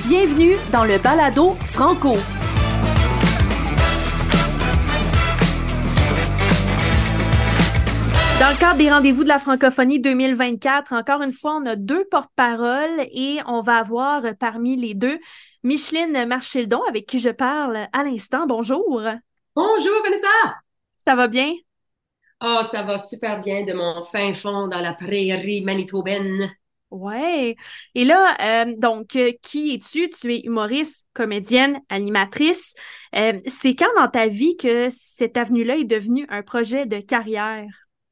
Bienvenue dans le balado Franco. Dans le cadre des rendez-vous de la francophonie 2024, encore une fois, on a deux porte-paroles et on va avoir parmi les deux Micheline Marchildon, avec qui je parle à l'instant. Bonjour. Bonjour, Vanessa! Ça va bien? Oh, ça va super bien de mon fin fond dans la prairie manitobaine. Ouais. Et là, qui es-tu? Tu es humoriste, comédienne, animatrice. C'est quand dans ta vie que cette avenue-là est devenue un projet de carrière?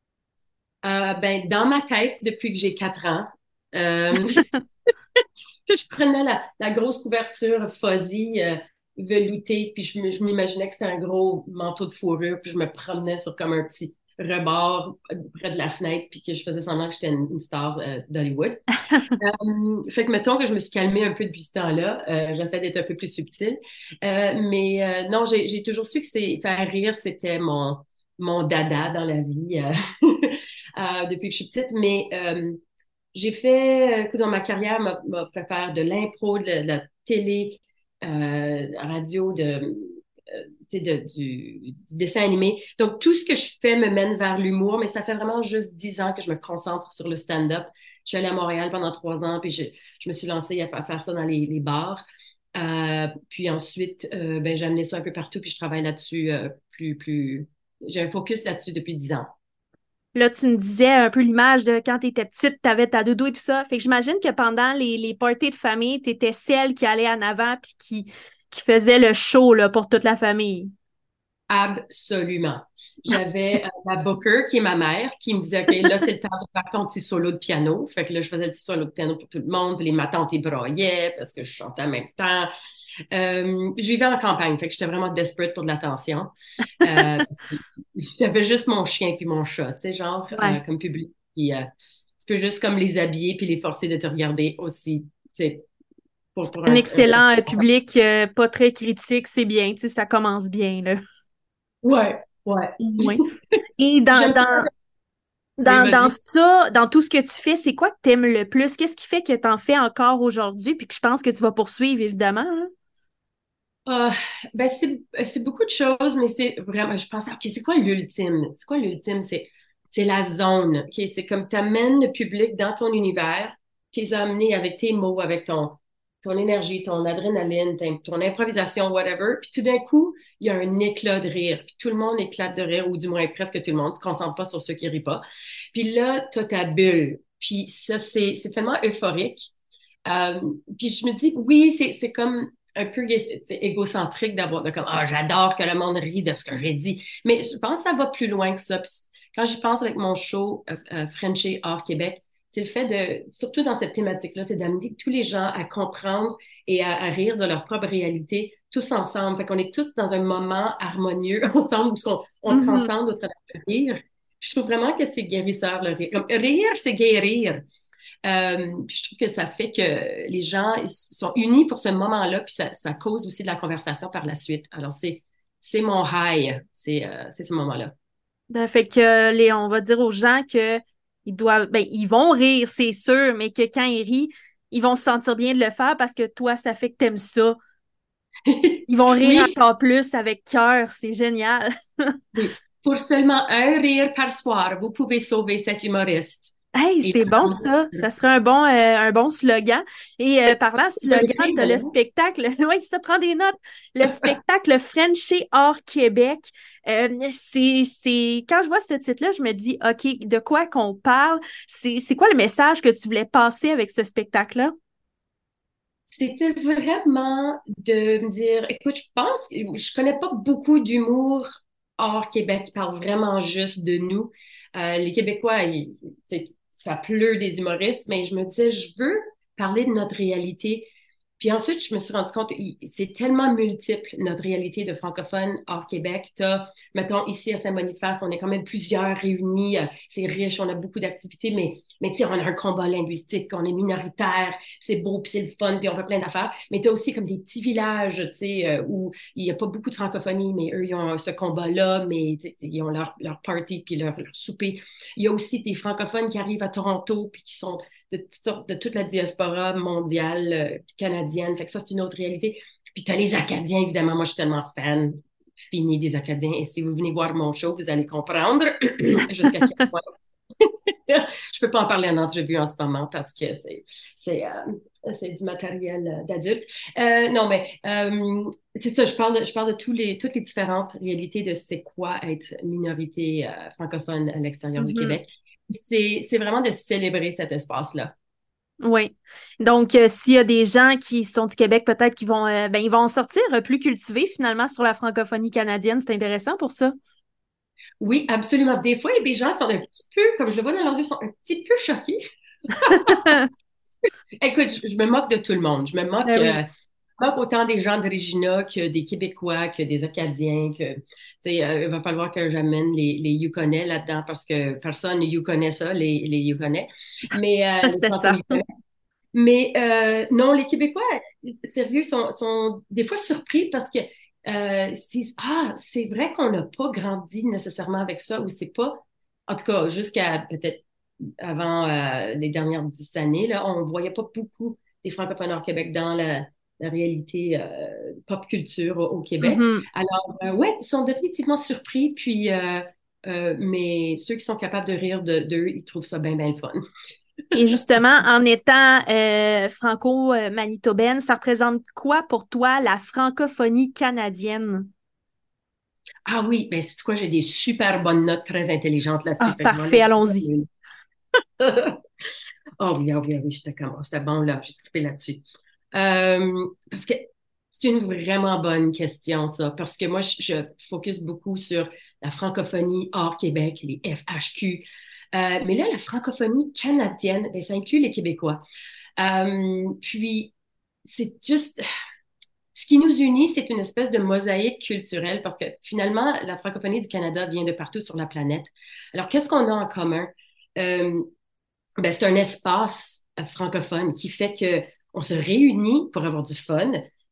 Dans ma tête, depuis que j'ai 4 ans, euh, que je prenais la grosse couverture fuzzy, veloutée, puis je m'imaginais que c'était un gros manteau de fourrure, puis je me promenais sur comme un petit rebord près de la fenêtre, puis que je faisais semblant que j'étais une star d'Hollywood. Fait que mettons que je me suis calmée un peu depuis ce temps-là. J'essaie d'être un peu plus subtile. Non, j'ai toujours su que faire rire, c'était mon dada dans la vie depuis que je suis petite. J'ai fait, écoute, dans ma carrière, m'a fait faire de l'impro, de la télé, radio, tu sais, du dessin animé. Donc, tout ce que je fais me mène vers l'humour, mais ça fait vraiment juste 10 ans que je me concentre sur le stand-up. Je suis allée à Montréal pendant 3 ans, puis je me suis lancée à faire ça dans les bars. Puis ensuite, j'ai amené ça un peu partout, puis je travaille là-dessus j'ai un focus là-dessus depuis 10 ans. Là, tu me disais un peu l'image de quand tu étais petite, tu avais ta doudou et tout ça. Fait que j'imagine que pendant les parties de famille, tu étais celle qui allait en avant puis qui faisait le show là, pour toute la famille. Absolument. J'avais ma booker, qui est ma mère, qui me disait, OK, là, c'est le temps de faire ton petit solo de piano. Fait que là, je faisais le petit solo de piano pour tout le monde. Puis ma tante, ils braillaient parce que je chantais en même temps. Je vivais en campagne, fait que j'étais vraiment desperate pour de l'attention. Euh, J'avais juste mon chien puis mon chat, tu sais, genre, Ouais. comme public. Puis, tu peux juste comme les habiller puis les forcer de te regarder aussi, tu sais, pour Un un certain... excellent public, pas très critique, c'est bien, tu sais, ça commence bien, là. Ouais, ouais. Oui. Et Puis j'aime ça. Oui, dans vas-y. ça, dans tout ce que tu fais, c'est quoi que t'aimes le plus? Qu'est-ce qui fait que t'en fais encore aujourd'hui puis que je pense que tu vas poursuivre, évidemment, hein? Ah, c'est beaucoup de choses, mais c'est vraiment, je pense, OK, c'est quoi l'ultime? C'est quoi l'ultime? C'est la zone. OK, c'est comme tu amènes le public dans ton univers, tu les as amenés avec tes mots, avec ton énergie, ton adrénaline, ton improvisation, whatever. Puis tout d'un coup, il y a un éclat de rire. Puis tout le monde éclate de rire, ou du moins presque tout le monde. Tu ne te concentres pas sur ceux qui rient pas. Puis là, tu as ta bulle. Puis ça, c'est tellement euphorique. Euh, Puis je me dis, oui, c'est comme un peu égocentrique d'avoir de comme, ah, j'adore que le monde rit de ce que j'ai dit. Mais je pense que ça va plus loin que ça. Puis quand j'y pense avec mon show Frenchie hors Québec, c'est le fait surtout dans cette thématique-là, c'est d'amener tous les gens à comprendre et à rire de leur propre réalité, tous ensemble. Fait qu'on est tous dans un moment harmonieux ensemble, où on Mhm. transcende au travers de rire. Je trouve vraiment que c'est guérisseur, le rire. Comme, rire, c'est guérir. Puis je trouve que ça fait que les gens ils sont unis pour ce moment-là, puis ça cause aussi de la conversation par la suite. Alors, c'est mon high, c'est ce moment-là. Fait que on va dire aux gens que ils doivent, ben, ils vont rire, c'est sûr, mais que quand ils rient, ils vont se sentir bien de le faire parce que toi, ça fait que t'aimes ça. Ils vont rire Oui, encore plus avec cœur, c'est génial. oui. Pour seulement un rire par soir, vous pouvez sauver cet humoriste. Hey, Et c'est bon ça. Ça serait un bon slogan. Et parlant de slogan, t'as le spectacle. Oui, ça prend des notes. Le spectacle Frenchie hors Québec. Quand je vois ce titre-là, je me dis, OK, de quoi qu'on parle? C'est quoi le message que tu voulais passer avec ce spectacle-là? C'était vraiment de me dire, écoute, je pense que je connais pas beaucoup d'humour hors Québec qui parle vraiment juste de nous. Les Québécois, ça pleut des humoristes, mais je me disais, je veux parler de notre réalité. Puis ensuite, je me suis rendu compte, c'est tellement multiple, notre réalité de francophone hors Québec. Mettons, ici à Saint-Boniface, on est quand même plusieurs réunis. C'est riche, on a beaucoup d'activités, mais tu sais, on a un combat linguistique, on est minoritaire, c'est beau, puis c'est le fun, puis on fait plein d'affaires. Mais tu as aussi comme des petits villages, tu sais, où il n'y a pas beaucoup de francophonie, mais eux, ils ont ce combat-là, mais ils ont leur party, puis leur souper. Il y a aussi des francophones qui arrivent à Toronto, puis qui sont de toute la diaspora mondiale canadienne. Fait que ça, c'est une autre réalité. Puis tu as les Acadiens, évidemment. Moi, je suis tellement fan fini des Acadiens. Et si vous venez voir mon show, vous allez comprendre jusqu'à quel point. Je peux pas en parler en entrevue en ce moment parce que c'est du matériel d'adulte. Non, mais c'est ça, je parle de toutes les différentes réalités de c'est quoi être minorité francophone à l'extérieur du Mhm. Québec. C'est vraiment de célébrer cet espace-là. Oui. Donc, s'il y a des gens qui sont du Québec, peut-être qu'ils vont, ben, ils vont en sortir plus cultivés finalement sur la francophonie canadienne. C'est intéressant pour ça. Oui, absolument. Des fois, il y a des gens qui sont un petit peu, comme je le vois dans leurs yeux, sont un petit peu choqués. Écoute, je me moque de tout le monde. Ben oui. Je moque autant des gens de Regina que des Québécois, que des Acadiens, que, tu sais, il va falloir que j'amène les Yukonnais là-dedans parce que personne ne Yukonais ça, les Yukonnais. Mais, les C'est ça. Franco-Yukonnais. Mais non, les Québécois, sérieux, sont des fois surpris parce que c'est vrai qu'on n'a pas grandi nécessairement avec ça, ou c'est pas, en tout cas, jusqu'à peut-être avant les dernières 10 années, là, on ne voyait pas beaucoup des francophones hors Québec dans la réalité pop culture au Québec. Mhm. Alors, ouais, ils sont définitivement surpris, puis, mais ceux qui sont capables de rire d'eux, ils trouvent ça bien, bien le fun. Et justement, en étant franco-manitobaine, ça représente quoi pour toi la francophonie canadienne? Ah oui, ben c'est quoi, j'ai des super bonnes notes très intelligentes là-dessus. Ah, Fait que je vais parfait, aller allons-y. vous Oh oui, oh oui, oh oui, je te commence. C'était bon là, j'ai trippé là-dessus. Parce que c'est une vraiment bonne question, ça. Parce que moi, je focus beaucoup sur la francophonie hors Québec, les FHQ. Mais là, la francophonie canadienne, ben, ça inclut les Québécois. Puis, c'est juste, ce qui nous unit, c'est une espèce de mosaïque culturelle parce que finalement, la francophonie du Canada vient de partout sur la planète. Alors, qu'est-ce qu'on a en commun? Euh, ben, c'est un espace francophone qui fait que on se réunit pour avoir du fun.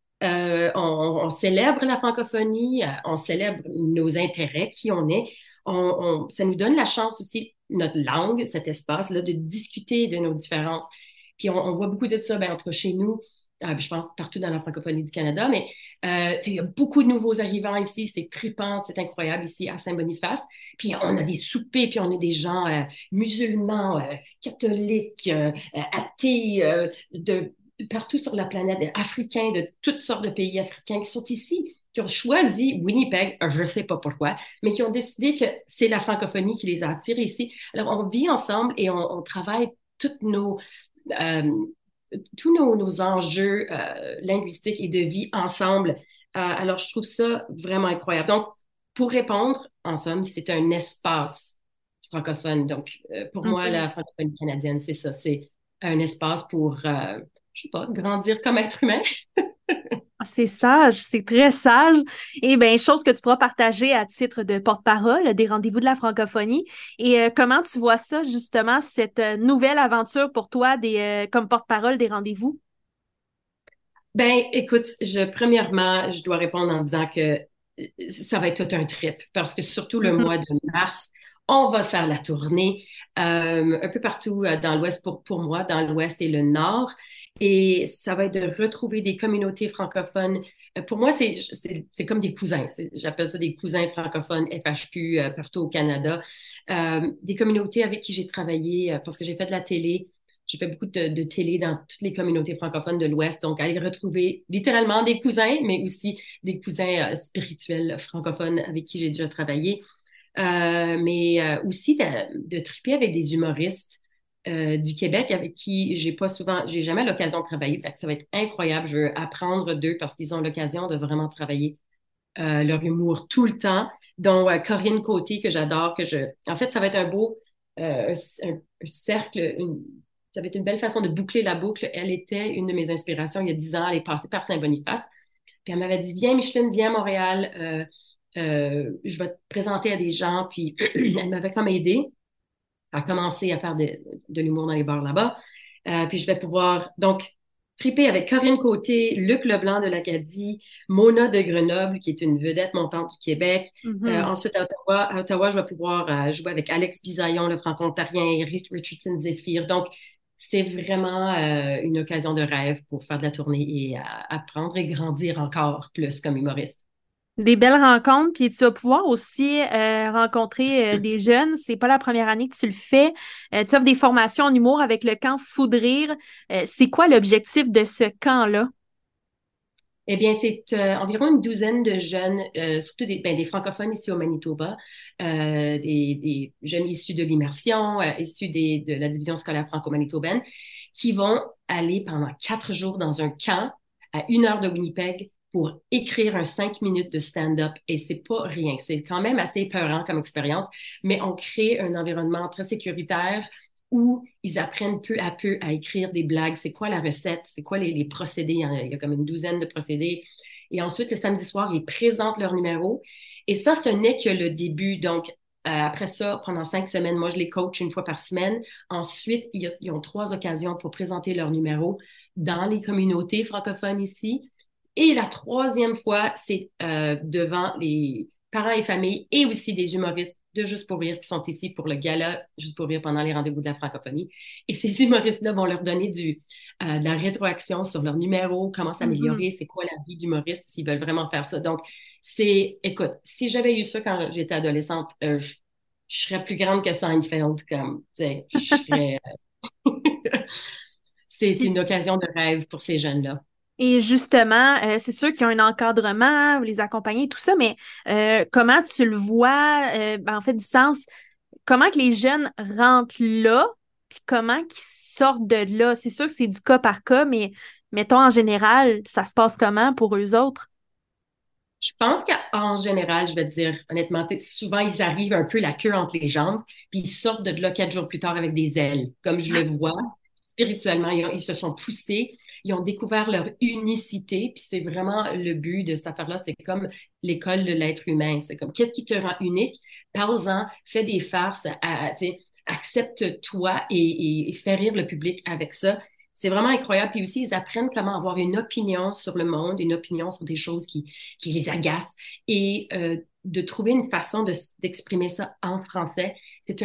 On célèbre la francophonie, on célèbre nos intérêts, qui on est. Ça nous donne la chance aussi, notre langue, cet espace-là, de discuter de nos différences. Puis on voit beaucoup de ça ben, entre chez nous, je pense partout dans la francophonie du Canada, mais il y a beaucoup de nouveaux arrivants ici, c'est trippant, c'est incroyable ici à Saint-Boniface. Puis on a des soupers, puis on est des gens musulmans, catholiques, athées, de partout sur la planète, africains, de toutes sortes de pays africains qui sont ici, qui ont choisi Winnipeg, je ne sais pas pourquoi, mais qui ont décidé que c'est la francophonie qui les a attirés ici. Alors, on vit ensemble et on travaille toutes euh, tous nos enjeux linguistiques et de vie ensemble. Alors, je trouve ça vraiment incroyable. Donc, pour répondre, en somme, c'est un espace francophone. Donc, pour moi, Mhm. la francophonie canadienne, c'est ça. C'est un espace pour, je sais pas, grandir comme être humain. Ah, c'est sage, c'est très sage. Et bien, chose que tu pourras partager à titre de porte-parole des rendez-vous de la francophonie. Et comment tu vois ça, justement, cette nouvelle aventure pour toi comme porte-parole des rendez-vous? Ben, écoute, premièrement, je dois répondre en disant que ça va être tout un trip parce que surtout le Mhm. mois de mars, on va faire la tournée un peu partout dans l'Ouest pour moi, dans l'Ouest et le Nord. Et ça va être de retrouver des communautés francophones. Pour moi, c'est comme des cousins. J'appelle ça des cousins francophones FHQ partout au Canada. Des communautés avec qui j'ai travaillé parce que j'ai fait de la télé. J'ai fait beaucoup de télé dans toutes les communautés francophones de l'Ouest, donc aller retrouver littéralement des cousins, mais aussi des cousins spirituels francophones avec qui j'ai déjà travaillé, mais aussi de triper avec des humoristes du Québec avec qui j'ai jamais l'occasion de travailler. Fait que ça va être incroyable. Je veux apprendre d'eux parce qu'ils ont l'occasion de vraiment travailler leur humour tout le temps, dont Corinne Côté, que j'adore, en fait, ça va être un beau un cercle, ça va être une belle façon de boucler la boucle. Elle était une de mes inspirations il y a 10 ans. Elle est passée par Saint-Boniface. Puis elle m'avait dit, viens Micheline, viens à Montréal. Je vais te présenter à des gens. Puis elle m'avait comme aidée à commencer à faire de l'humour dans les bars là-bas. Puis je vais pouvoir donc triper avec Corinne Côté, Luc Leblanc de l'Acadie, Mona de Grenoble, qui est une vedette montante du Québec. Mhm. Ensuite, à Ottawa, je vais pouvoir jouer avec Alex Bisaillon, le franco-ontarien, et Richardson Zephyr. Donc, c'est vraiment une occasion de rêve pour faire de la tournée et apprendre et grandir encore plus comme humoriste. Des belles rencontres, puis tu vas pouvoir aussi rencontrer des jeunes. C'est pas la première année que tu le fais. Tu offres des formations en humour avec le camp Fou de rire. C'est quoi l'objectif de ce camp-là? Eh bien, c'est environ une douzaine de jeunes, surtout des francophones ici au Manitoba, des jeunes issus de l'immersion, issus de la division scolaire franco-manitobaine, qui vont aller pendant 4 jours dans un camp à 1 heure de Winnipeg pour écrire un 5 minutes de stand-up. Et c'est pas rien. C'est quand même assez épeurant comme expérience, mais on crée un environnement très sécuritaire où ils apprennent peu à peu à écrire des blagues. C'est quoi la recette? C'est quoi les procédés? Il y a comme une douzaine de procédés. Et ensuite, le samedi soir, ils présentent leur numéro. Et ça, ce n'est que le début. Donc, après ça, pendant 5 semaines, moi, je les coach une fois par semaine. Ensuite, ils ont 3 occasions pour présenter leur numéro dans les communautés francophones ici. Et la troisième fois, c'est devant les parents et familles et aussi des humoristes de Juste pour rire qui sont ici pour le gala Juste pour rire pendant les rendez-vous de la francophonie. Et ces humoristes-là vont leur donner de la rétroaction sur leur numéro, comment Mhm. s'améliorer, c'est quoi la vie d'humoriste s'ils veulent vraiment faire ça. Donc, écoute, si j'avais eu ça quand j'étais adolescente, je serais plus grande que Seinfeld, comme, tu sais, je serais. C'est Puis, une occasion de rêve pour ces jeunes-là. et justement, c'est sûr qu'il y a un encadrement, vous les accompagnez, tout ça, mais comment tu le vois, ben, en fait, du sens, comment que les jeunes rentrent là, puis comment qu'ils sortent de là? C'est sûr que c'est du cas par cas, mais mettons en général, ça se passe comment pour eux autres? Je pense qu'en général, je vais te dire honnêtement, tu sais, souvent ils arrivent un peu la queue entre les jambes, puis ils sortent de là 4 jours plus tard avec des ailes. Comme je le vois, spirituellement, ils se sont poussés, ils ont découvert leur unicité, puis c'est vraiment le but de cette affaire-là. C'est comme l'école de l'être humain. C'est comme qu'est-ce qui te rend unique? Parle-en, fais des farces, tu sais, accepte-toi et fais rire le public avec ça. C'est vraiment incroyable. Puis aussi, ils apprennent comment avoir une opinion sur le monde, une opinion sur des choses qui les agacent et de trouver une façon d'exprimer ça en français. C'est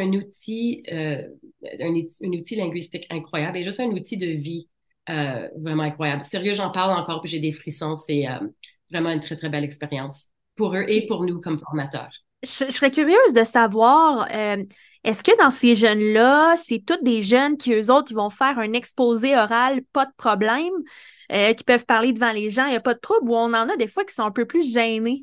un outil linguistique incroyable et juste un outil de vie vraiment incroyable. Sérieux, j'en parle encore puis j'ai des frissons. C'est vraiment une très, très belle expérience pour eux et pour nous comme formateurs. Je serais curieuse de savoir, est-ce que dans ces jeunes-là, c'est tous des jeunes qui, eux autres, ils vont faire un exposé oral, pas de problème, qui peuvent parler devant les gens, il n'y a pas de trouble, ou on en a des fois qui sont un peu plus gênés?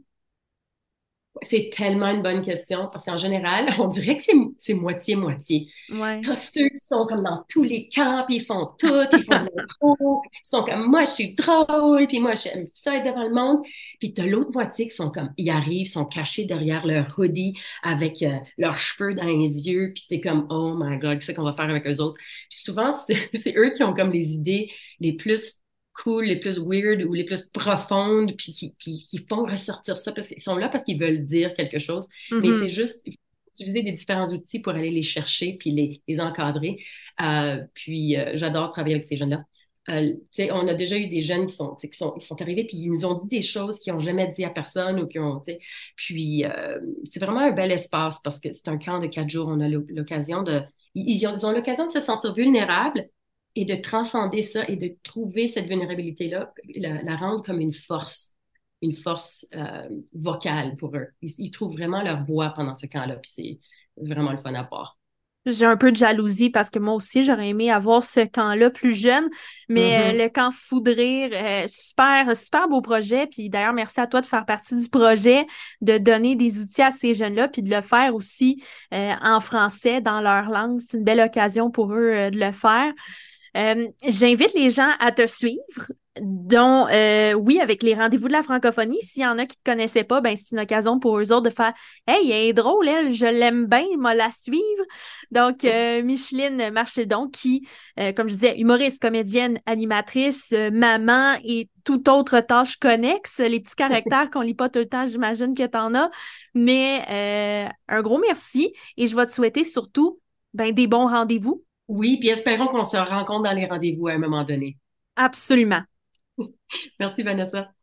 C'est tellement une bonne question parce qu'en général, on dirait que c'est moitié-moitié. Ouais. T'as ceux qui sont comme dans tous les camps, puis ils font tout, ils font de l'impro, ils sont comme moi, je suis drôle, puis moi, j'aime ça être devant le monde. Puis t'as l'autre moitié qui sont comme, ils arrivent, sont cachés derrière leur hoodie avec leurs cheveux dans les yeux, puis t'es comme, oh my God, qu'est-ce qu'on va faire avec eux autres? Puis souvent, c'est eux qui ont comme les idées les plus cool, les plus weird ou les plus profondes, puis qui font ressortir ça parce qu'ils sont là parce qu'ils veulent dire quelque chose, mais c'est Mhm. juste utiliser des différents outils pour aller les chercher puis les encadrer. Puis j'adore travailler avec ces jeunes-là. On a déjà eu des jeunes qui sont arrivés puis ils nous ont dit des choses qu'ils n'ont jamais dit à personne ou qui ont, puis c'est vraiment un bel espace parce que c'est un camp de 4 jours. On a l'occasion ils ont l'occasion de se sentir vulnérables et de transcender ça et de trouver cette vulnérabilité-là, la rendre comme une force vocale pour eux. Ils trouvent vraiment leur voix pendant ce camp-là, puis c'est vraiment le fun à voir. J'ai un peu de jalousie parce que moi aussi, j'aurais aimé avoir ce camp-là plus jeune, mais Mhm. le camp Fou de rire, super, super beau projet. Puis d'ailleurs, merci à toi de faire partie du projet, de donner des outils à ces jeunes-là, puis de le faire aussi en français, dans leur langue. C'est une belle occasion pour eux de le faire. J'invite les gens à te suivre, dont, oui, avec les rendez-vous de la francophonie. S'il y en a qui ne te connaissaient pas, ben, c'est une occasion pour eux autres de faire Hey, elle est drôle, elle, je l'aime bien, moi la suivre. Donc, Micheline Marchedon, qui, comme je disais, humoriste, comédienne, animatrice, maman et toute autre tâche connexe, les petits caractères qu'on lit pas tout le temps, j'imagine que tu en as. Mais un gros merci et je vais te souhaiter surtout ben, des bons rendez-vous. Oui, puis espérons qu'on se rencontre dans les rendez-vous à un moment donné. Absolument. Merci, Vanessa.